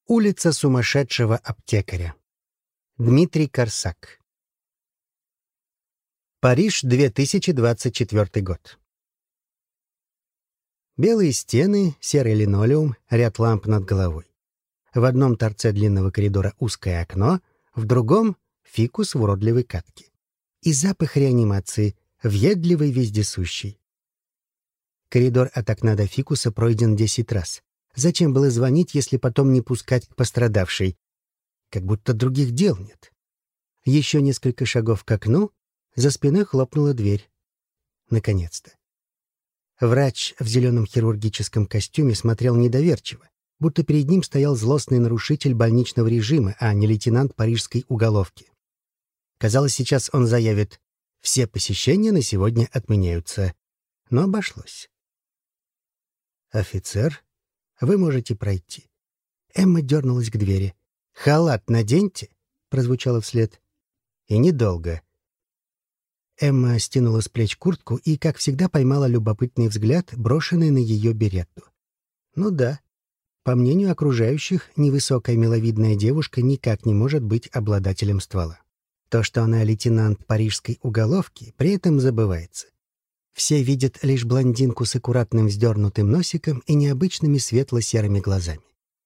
Улица сумасшедшего аптекаря. Дмитрий Корсак. Париж, 2024 год. Белые стены, серый линолеум, ряд ламп над головой. В одном торце длинного коридора узкое окно, в другом — фикус в уродливой катке. И запах реанимации, въедливый, вездесущий. Коридор от окна до фикуса пройден 10 раз. Зачем было звонить, если потом не пускать к пострадавшей? Как будто других дел нет. Еще несколько шагов к окну, за спиной хлопнула дверь. Наконец-то. Врач в зеленом хирургическом костюме смотрел недоверчиво, будто перед ним стоял злостный нарушитель больничного режима, а не лейтенант парижской уголовки. Казалось, сейчас он заявит: «Все посещения на сегодня отменяются». Но обошлось. «Офицер, вы можете пройти». Эмма дернулась к двери. «Халат наденьте», — прозвучало вслед. «И недолго». Эмма стянула с плеч куртку и, как всегда, поймала любопытный взгляд, брошенный на ее беретту. Ну да, по мнению окружающих, невысокая миловидная девушка никак не может быть обладателем ствола. То, что она лейтенант парижской уголовки, при этом забывается. Все видят лишь блондинку с аккуратным вздернутым носиком и необычными светло-серыми глазами.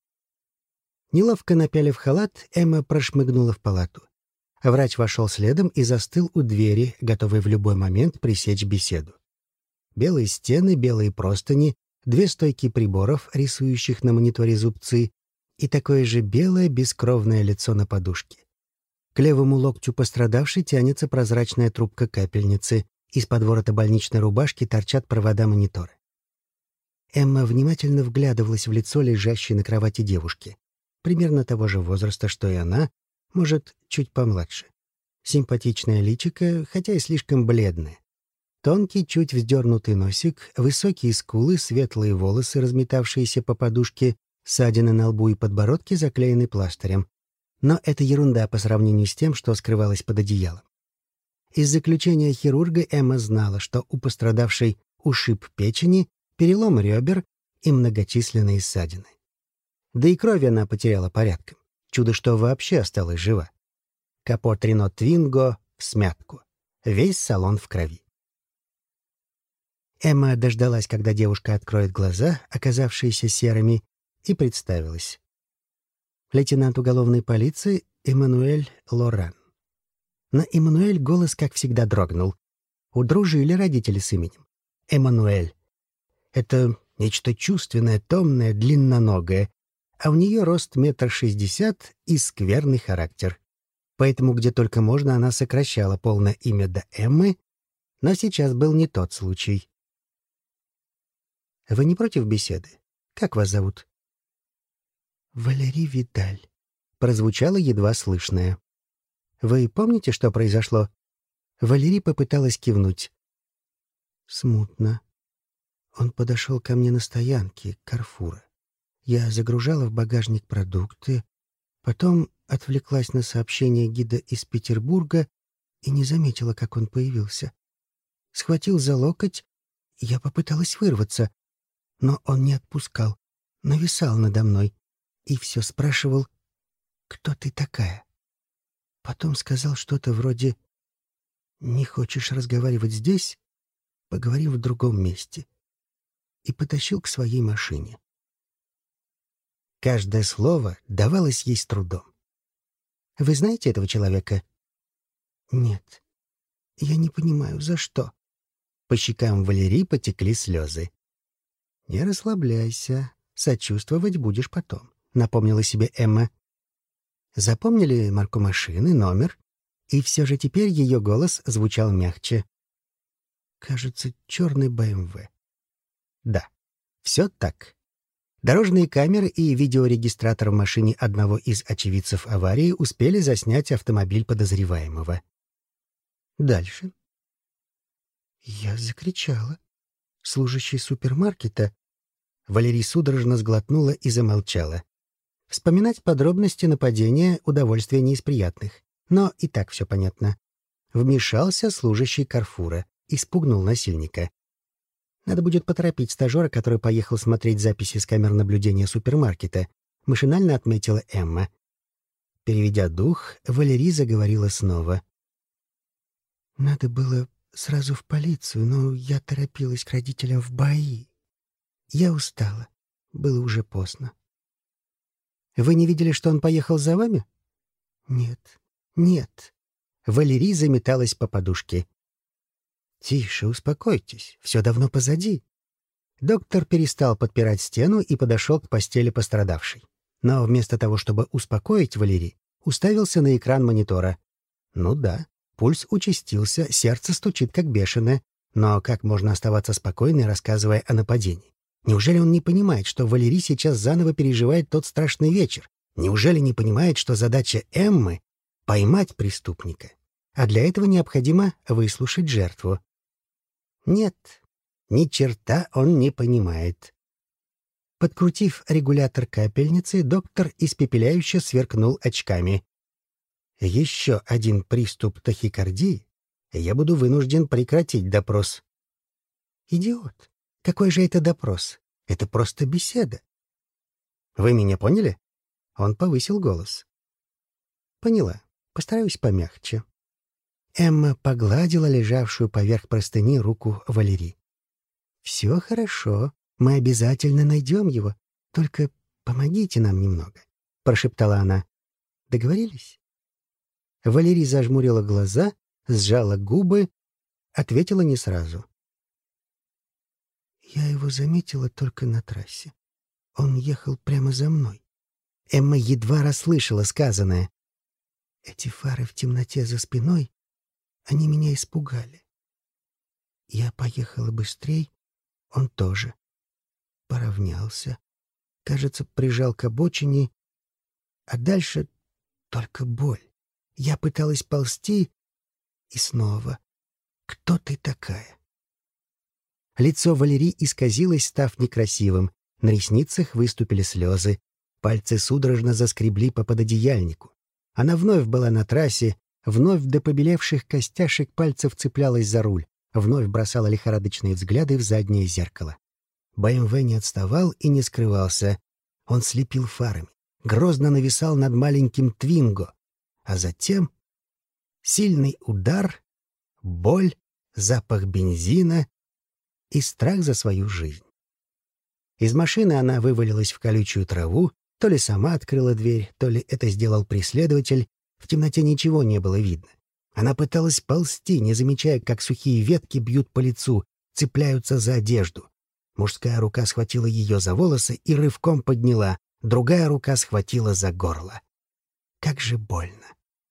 Неловко напялив халат, Эмма прошмыгнула в палату. Врач вошел следом и застыл у двери, готовый в любой момент пресечь беседу. Белые стены, белые простыни, 2 стойки приборов, рисующих на мониторе зубцы, и такое же белое бескровное лицо на подушке. К левому локтю пострадавшей тянется прозрачная трубка капельницы. Из-под ворота больничной рубашки торчат провода монитора. Эмма внимательно вглядывалась в лицо лежащей на кровати девушки. Примерно того же возраста, что и она, может, чуть помладше. Симпатичное личико, хотя и слишком бледное. Тонкий, чуть вздернутый носик, высокие скулы, светлые волосы, разметавшиеся по подушке, ссадины на лбу и подбородке заклеены пластырем. Но это ерунда по сравнению с тем, что скрывалось под одеялом. Из заключения хирурга Эмма знала, что у пострадавшей ушиб печени, перелом ребер и многочисленные ссадины. Да и крови она потеряла порядком. Чудо, что вообще осталась жива. Капот Рено Твинго в смятку. Весь салон в крови. Эмма дождалась, когда девушка откроет глаза, оказавшиеся серыми, и представилась. Лейтенант уголовной полиции Эммануэль Лоран. На Эммануэль голос, как всегда, дрогнул. Удружили родители с именем. Эммануэль. Это нечто чувственное, томное, длинноногое, а у нее рост 1,60 м и скверный характер. Поэтому где только можно она сокращала полное имя до Эммы, но сейчас был не тот случай. «Вы не против беседы? Как вас зовут?» «Валерий Видаль», — прозвучало едва слышное. «Вы помните, что произошло?» Валерий попыталась кивнуть. «Смутно. Он подошел ко мне на стоянке Карфура. Я загружала в багажник продукты, потом отвлеклась на сообщение гида из Петербурга и не заметила, как он появился. Схватил за локоть, я попыталась вырваться, но он не отпускал, нависал надо мной и все спрашивал: «Кто ты такая?» Потом сказал что-то вроде: «Не хочешь разговаривать здесь? Поговорим в другом месте». И потащил к своей машине. Каждое слово давалось ей с трудом. «Вы знаете этого человека?» «Нет. Я не понимаю, за что». По щекам Валерии потекли слезы. «Не расслабляйся. Сочувствовать будешь потом», — напомнила себе Эмма. Запомнили марку машины, номер? И все же теперь ее голос звучал мягче. «Кажется, черный БМВ». Да, все так. Дорожные камеры и видеорегистратор в машине одного из очевидцев аварии успели заснять автомобиль подозреваемого. Дальше. Я закричала. Служащий супермаркета. Валерий судорожно сглотнула и замолчала. Вспоминать подробности нападения — удовольствие не из приятных. Но и так все понятно. Вмешался служащий Карфура и спугнул насильника. Надо будет поторопить стажера, который поехал смотреть записи с камер наблюдения супермаркета. машинально отметила Эмма. Переведя дух, Валерий заговорила снова. «Надо было сразу в полицию, но я торопилась к родителям в БАИ. Я устала. Было уже поздно». «Вы не видели, что он поехал за вами?» «Нет, нет». Валерий заметалась по подушке. «Тише, успокойтесь. Все давно позади». Доктор перестал подпирать стену и подошел к постели пострадавшей. Но вместо того, чтобы успокоить Валерий, уставился на экран монитора. Ну да, пульс участился, сердце стучит как бешеное. Но как можно оставаться спокойной, рассказывая о нападении? Неужели он не понимает, что Валерий сейчас заново переживает тот страшный вечер? Неужели не понимает, что задача Эммы — поймать преступника? А для этого необходимо выслушать жертву. Нет, ни черта он не понимает. Подкрутив регулятор капельницы, доктор испепеляюще сверкнул очками. «Еще один приступ тахикардии, и я буду вынужден прекратить допрос». «Идиот! Какой же это допрос? Это просто беседа». «Вы меня поняли?» Он повысил голос. «Поняла. Постараюсь помягче». Эмма погладила лежавшую поверх простыни руку Валерии. «Все хорошо. Мы обязательно найдем его. Только помогите нам немного», — прошептала она. «Договорились?» Валерий зажмурила глаза, сжала губы, ответила не сразу. «Я его заметила только на трассе. Он ехал прямо за мной». Эмма едва расслышала сказанное. «Эти фары в темноте за спиной, они меня испугали. Я поехала быстрей, он тоже. Поравнялся. Кажется, прижал к обочине. А дальше только боль. Я пыталась ползти, и снова. Кто ты такая?» Лицо Валерии исказилось, став некрасивым. На ресницах выступили слезы. Пальцы судорожно заскребли по пододеяльнику. Она вновь была на трассе, вновь до побелевших костяшек пальцев цеплялась за руль, вновь бросала лихорадочные взгляды в заднее зеркало. БМВ не отставал и не скрывался. Он слепил фарами, грозно нависал над маленьким Твинго. А затем сильный удар, боль, запах бензина и страх за свою жизнь. Из машины она вывалилась в колючую траву, то ли сама открыла дверь, то ли это сделал преследователь. В темноте ничего не было видно. Она пыталась ползти, не замечая, как сухие ветки бьют по лицу, цепляются за одежду. Мужская рука схватила ее за волосы и рывком подняла, другая рука схватила за горло. Как же больно.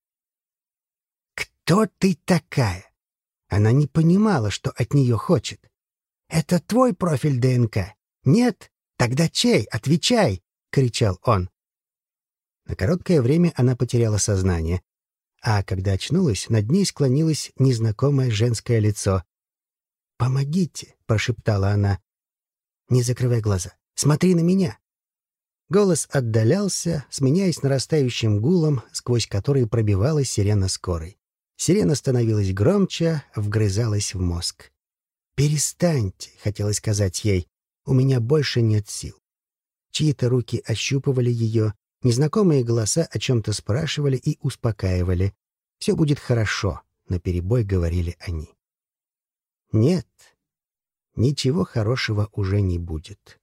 «Кто ты такая?» Она не понимала, что от нее хочет. «Это твой профиль ДНК? Нет? Тогда чей? Отвечай!» — кричал он. На короткое время она потеряла сознание, а когда очнулась, над ней склонилось незнакомое женское лицо. «Помогите!» — прошептала она. «Не закрывай глаза. Смотри на меня!» Голос отдалялся, сменяясь нарастающим гулом, сквозь который пробивалась сирена скорой. Сирена становилась громче, вгрызалась в мозг. «Перестаньте!» — хотелось сказать ей. «У меня больше нет сил». Чьи-то руки ощупывали ее, незнакомые голоса о чем-то спрашивали и успокаивали. «Все будет хорошо», — наперебой говорили они. Нет, ничего хорошего уже не будет.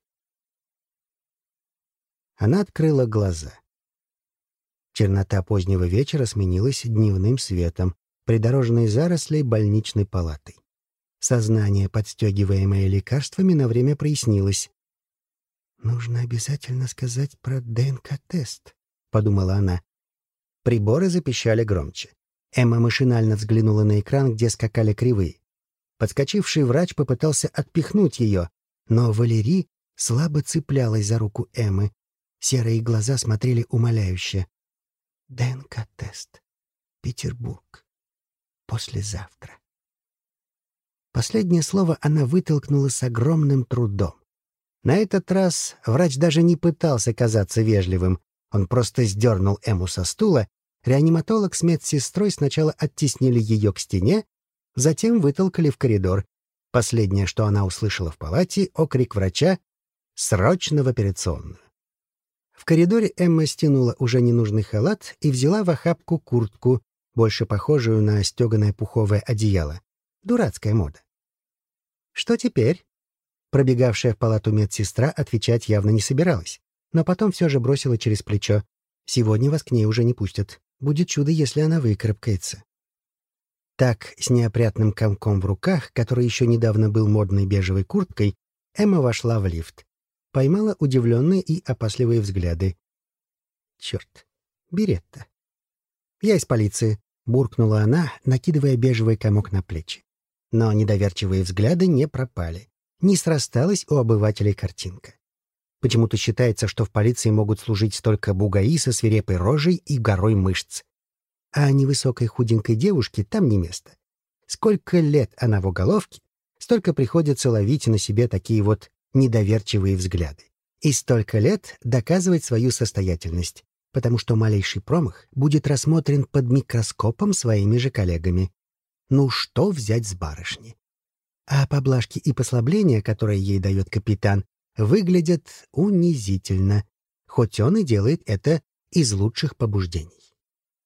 Она открыла глаза. Чернота позднего вечера сменилась дневным светом, придорожной зарослей больничной палатой. Сознание, подстегиваемое лекарствами, на время прояснилось. «Нужно обязательно сказать про ДНК-тест», — подумала она. Приборы запищали громче. Эмма машинально взглянула на экран, где скакали кривые. Подскочивший врач попытался отпихнуть ее, но Валерий слабо цеплялась за руку Эммы. Серые глаза смотрели умоляюще. «ДНК-тест. Петербург. Послезавтра». Последнее слово она вытолкнула с огромным трудом. На этот раз врач даже не пытался казаться вежливым. Он просто сдернул Эмму со стула. Реаниматолог с медсестрой сначала оттеснили ее к стене, затем вытолкали в коридор. Последнее, что она услышала в палате, окрик врача «Срочно в операционную». В коридоре Эмма стянула уже ненужный халат и взяла в охапку куртку, больше похожую на стеганое пуховое одеяло. Дурацкая мода. «Что теперь?» Пробегавшая в палату медсестра отвечать явно не собиралась, но потом все же бросила через плечо. «Сегодня вас к ней уже не пустят. Будет чудо, если она выкарабкается». Так, с неопрятным комком в руках, который еще недавно был модной бежевой курткой, Эмма вошла в лифт. Поймала удивленные и опасливые взгляды. «Черт, Беретта». «Я из полиции», — буркнула она, накидывая бежевый комок на плечи. Но недоверчивые взгляды не пропали. Не срасталась у обывателей картинка. Почему-то считается, что в полиции могут служить столько бугаи со свирепой рожей и горой мышц. А невысокой худенькой девушке там не место. Сколько лет она в уголовке, столько приходится ловить на себе такие вот недоверчивые взгляды. И столько лет доказывать свою состоятельность, потому что малейший промах будет рассмотрен под микроскопом своими же коллегами. Ну что взять с барышни? А поблажки и послабления, которые ей дает капитан, выглядят унизительно, хоть он и делает это из лучших побуждений.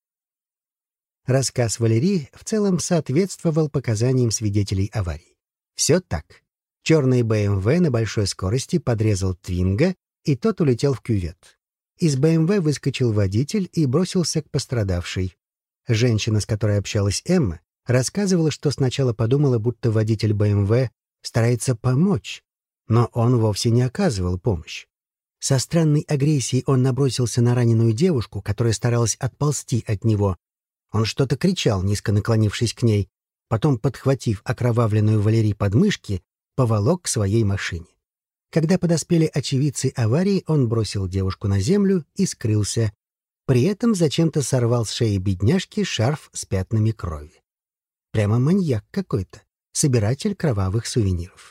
Рассказ Валерии в целом соответствовал показаниям свидетелей аварии. Все так. Черный БМВ на большой скорости подрезал Твинга, и тот улетел в кювет. Из БМВ выскочил водитель и бросился к пострадавшей. Женщина, с которой общалась Эмма, рассказывала, что сначала подумала, будто водитель БМВ старается помочь, но он вовсе не оказывал помощь. Со странной агрессией он набросился на раненую девушку, которая старалась отползти от него. Он что-то кричал, низко наклонившись к ней, потом, подхватив окровавленную Валерий под мышки, поволок к своей машине. Когда подоспели очевидцы аварии, он бросил девушку на землю и скрылся. При этом зачем-то сорвал с шеи бедняжки шарф с пятнами крови. Прямо маньяк какой-то, собиратель кровавых сувениров.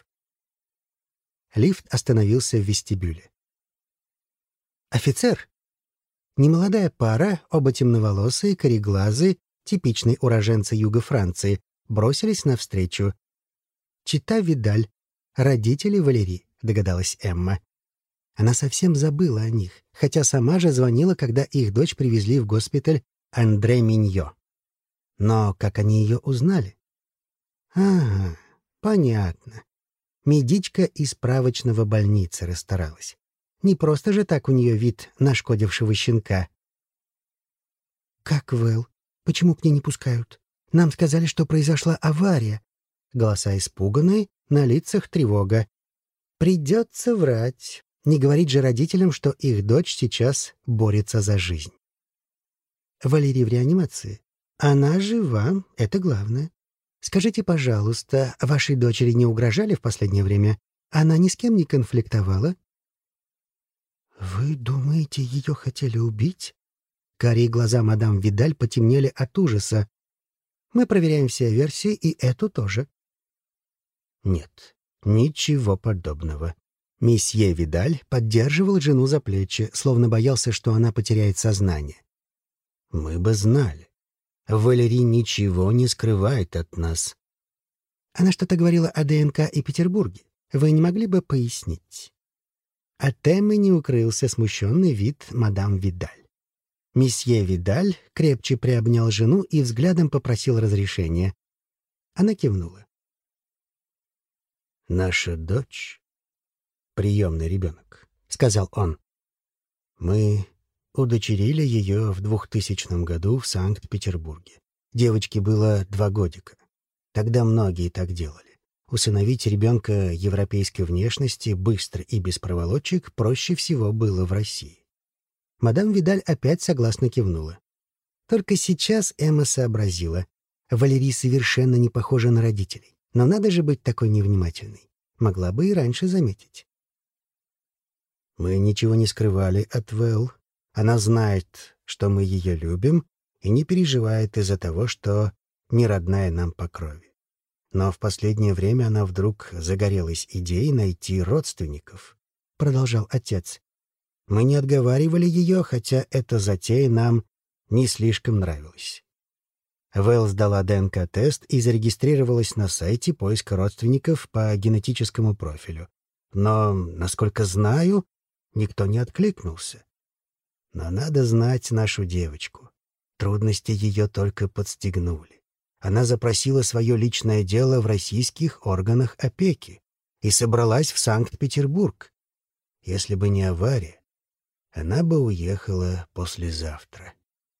Лифт остановился в вестибюле. «Офицер!» Немолодая пара, оба темноволосые, кореглазые, типичные уроженцы юга Франции, бросились навстречу. «Чита Видаль, родители Валерии», — догадалась Эмма. Она совсем забыла о них, хотя сама же звонила, когда их дочь привезли в госпиталь Андре Миньо. Но как они ее узнали? Ага, понятно. Медичка из справочного больницы расстаралась. Не просто же так у нее вид нашкодившего щенка. «Как Вэл? Почему к ней не пускают? Нам сказали, что произошла авария». Голоса испуганные, на лицах тревога. Придется врать. Не говорить же родителям, что их дочь сейчас борется за жизнь. Валерий в реанимации. Она жива, это главное. Скажите, пожалуйста, вашей дочери не угрожали в последнее время? Она ни с кем не конфликтовала? Вы думаете, ее хотели убить? Карие глаза мадам Видаль потемнели от ужаса. Мы проверяем все версии, и эту тоже. Нет, ничего подобного. Месье Видаль поддерживал жену за плечи, словно боялся, что она потеряет сознание. Мы бы знали. Валерий ничего не скрывает от нас. Она что-то говорила о ДНК и Петербурге. Вы не могли бы пояснить? От Эммы не укрылся смущенный вид мадам Видаль. Месье Видаль крепче приобнял жену и взглядом попросил разрешения. Она кивнула. «Наша дочь — приемный ребенок», — сказал он. «Мы удочерили ее в 2000 году в Санкт-Петербурге. Девочке было 2 годика. Тогда многие так делали. Усыновить ребенка европейской внешности быстро и без проволочек проще всего было в России». Мадам Видаль опять согласно кивнула. Только сейчас Эмма сообразила. Валерий совершенно не похожа на родителей. Но надо же быть такой невнимательной. Могла бы и раньше заметить. Мы ничего не скрывали от Вэл. Она знает, что мы ее любим, и не переживает из-за того, что не родная нам по крови. Но в последнее время она вдруг загорелась идеей найти родственников, — продолжал отец. Мы не отговаривали ее, хотя эта затея нам не слишком нравилась. Вэл сдала ДНК-тест и зарегистрировалась на сайте поиска родственников по генетическому профилю. Но, насколько знаю, никто не откликнулся. Но надо знать нашу девочку. Трудности ее только подстегнули. Она запросила свое личное дело в российских органах опеки и собралась в Санкт-Петербург. Если бы не авария, она бы уехала послезавтра.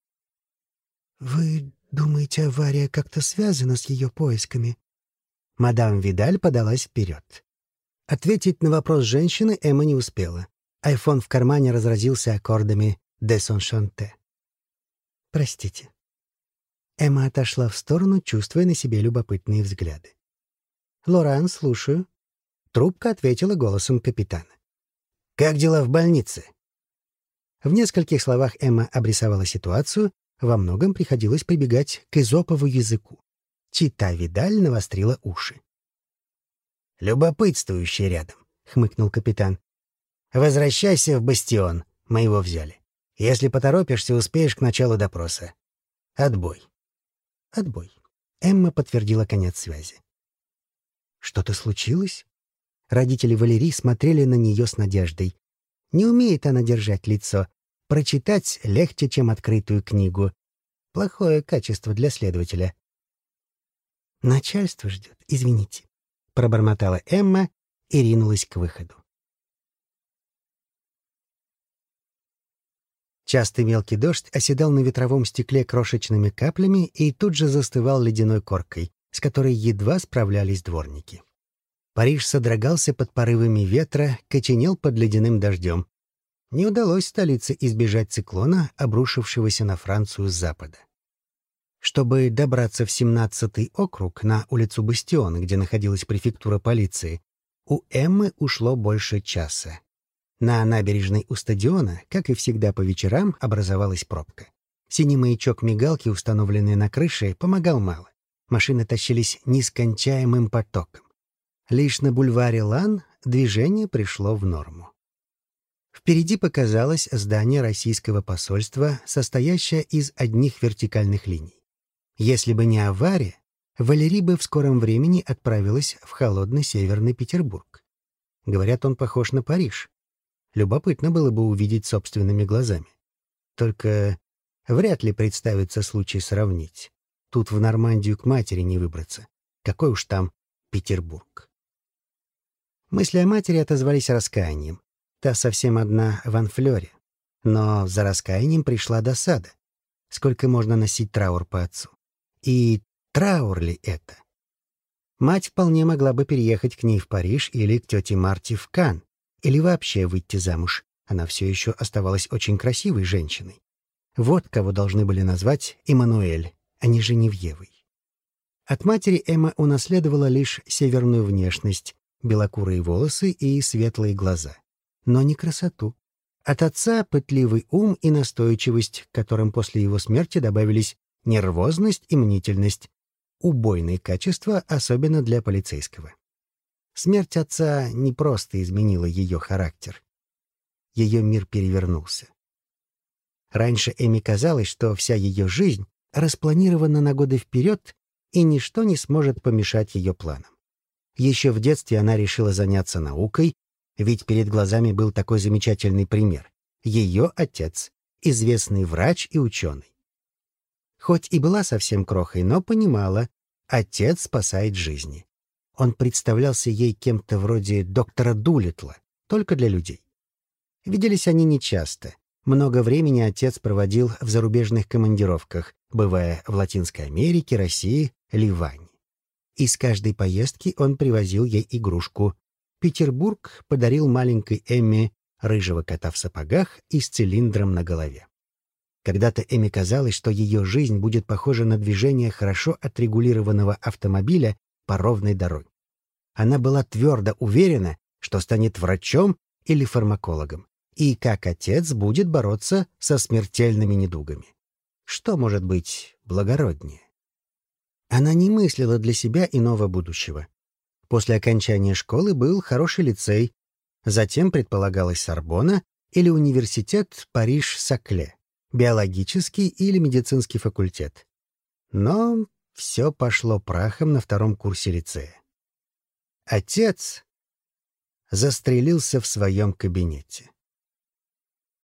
«Вы думаете, авария как-то связана с ее поисками?» Мадам Видаль подалась вперед. Ответить на вопрос женщины Эмма не успела. Айфон в кармане разразился аккордами «Десеншанте». «Простите». Эмма отошла в сторону, чувствуя на себе любопытные взгляды. «Лоран, слушаю». Трубка ответила голосом капитана. «Как дела в больнице?» В нескольких словах Эмма обрисовала ситуацию, во многом приходилось прибегать к эзопову языку. Чита Видаль навострила уши. «Любопытствующий рядом», — хмыкнул капитан. «Возвращайся в бастион, мы его взяли. Если поторопишься, успеешь к началу допроса. Отбой». «Отбой». Эмма подтвердила конец связи. «Что-то случилось?» Родители Валерии смотрели на нее с надеждой. Не умеет она держать лицо. Прочитать легче, чем открытую книгу. Плохое качество для следователя. «Начальство ждет, извините», — пробормотала Эмма и ринулась к выходу. Частый мелкий дождь оседал на ветровом стекле крошечными каплями и тут же застывал ледяной коркой, с которой едва справлялись дворники. Париж содрогался под порывами ветра, коченел под ледяным дождем. Не удалось столице избежать циклона, обрушившегося на Францию с запада. Чтобы добраться в 17-й округ, на улицу Бастион, где находилась префектура полиции, у Эммы ушло больше часа. На набережной у стадиона, как и всегда по вечерам, образовалась пробка. Синий маячок мигалки, установленный на крыше, помогал мало. Машины тащились нескончаемым потоком. Лишь на бульваре Лан движение пришло в норму. Впереди показалось здание российского посольства, состоящее из одних вертикальных линий. Если бы не авария, Валерий бы в скором времени отправилась в холодный северный Петербург. Говорят, он похож на Париж. Любопытно было бы увидеть собственными глазами. Только вряд ли представится случай сравнить. Тут в Нормандию к матери не выбраться. Какой уж там Петербург. Мысли о матери отозвались раскаянием. Та совсем одна в Анфлёре. Но за раскаянием пришла досада. Сколько можно носить траур по отцу? И траур ли это? Мать вполне могла бы переехать к ней в Париж или к тете Марте в Канн, или вообще выйти замуж. Она все еще оставалась очень красивой женщиной. Вот кого должны были назвать Эммануэль, а не Женевьевой. От матери Эмма унаследовала лишь северную внешность, белокурые волосы и светлые глаза. Но не красоту. От отца пытливый ум и настойчивость, к которым после его смерти добавились нервозность и мнительность. Убойные качества, особенно для полицейского. Смерть отца не просто изменила ее характер. Ее мир перевернулся. Раньше Эми казалось, что вся ее жизнь распланирована на годы вперед, и ничто не сможет помешать ее планам. Еще в детстве она решила заняться наукой, ведь перед глазами был такой замечательный пример. Ее отец, известный врач и ученый. Хоть и была совсем крохой, но понимала, отец спасает жизни. Он представлялся ей кем-то вроде доктора Дулиттла, только для людей. Виделись они нечасто. Много времени отец проводил в зарубежных командировках, бывая в Латинской Америке, России, Ливане. Из каждой поездки он привозил ей игрушку. Петербург подарил маленькой Эмме рыжего кота в сапогах и с цилиндром на голове. Когда-то Эмме казалось, что ее жизнь будет похожа на движение хорошо отрегулированного автомобиля по ровной дороге. Она была твердо уверена, что станет врачом или фармакологом, и, как отец, будет бороться со смертельными недугами. Что может быть благороднее? Она не мыслила для себя иного будущего. После окончания школы был хороший лицей, затем предполагалась Сорбонна или университет Париж-Сакле, биологический или медицинский факультет. Но все пошло прахом на втором курсе лицея. Отец застрелился в своем кабинете.